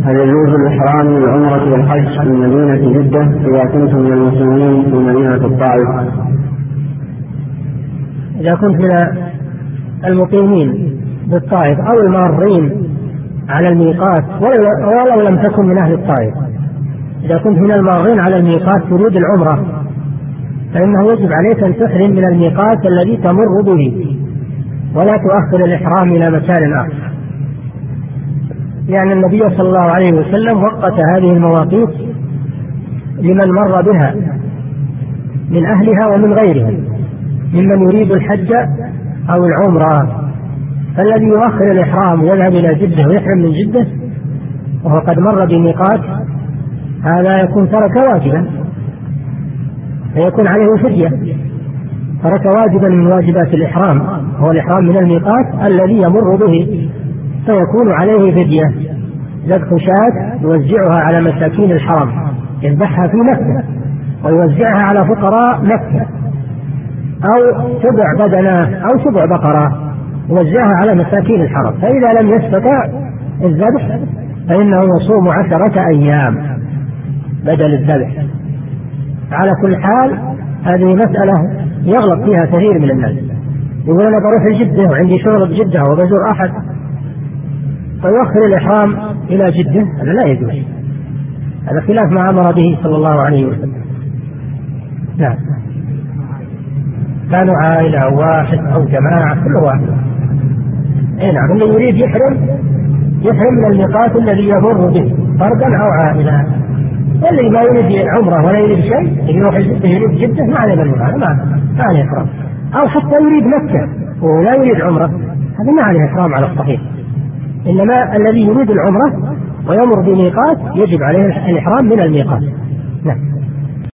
هل يجوز الإحرام من العمرة والحج من مدينة جدة إذا كنتم من المسلمين في مدينة الطائف؟ إذا كنت من المقيمين بالطائف أو المارين على الميقات ولو لم تكن من أهل الطائف، إذا كنت من المارين على الميقات تريد العمرة فإنه يجب عليك أن تحرم من الميقات الذي تمر به ولا تؤخر الإحرام إلى مكان آخر، لأن النبي صلى الله عليه وسلم وقت هذه المواقيت لمن مر بها من أهلها ومن غيرها ممن يريد الحج أو العمرة. فالذي يؤخر الإحرام ويذهب إلى جدة ويحرم من جدة وهو قد مر بميقات هذا يكون ترك واجبا فيكون عليه فدية، ترك واجبا من واجبات الإحرام هو الإحرام من الميقات الذي يمر به، فيكون عليه فدية ذبح شاة يوزعها على مساكين الحرم، يذبحها في مكة ويوزعها على فقراء مكة، أو سبع بدنة أو سبع بقرة يوزعها على مساكين الحرم. فإذا لم يستطع الذبح فإنه يصوم 10 أيام بدل الذبح. على كل حال هذه مسألة يغلط فيها كثير من الناس، يقول أنا بروح الجدة وعندي شغل بجدة وبزور أحد فيؤخر الإحرام إلى جدة، هذا لا يجوز، هذا خلاف ما أمر به صلى الله عليه وسلم. نعم، كانوا عائلة أو واحد أو جماعة كل واحد. نعم، اللي يريد يحرم من الميقات الذي يمر به فردا أو عائلة، واللي ما يريد عمره ولا يريد شيء يروح الجدة يريد جدة ما عليه بالمعنى ما عليه إحرام، أو حتى يريد مكة ولا يريد عمره هذا ما عليه إحرام على الصحيح، إنما الذي يريد العمرة ويمر بميقات يجب عليه الإحرام من الميقات. نعم.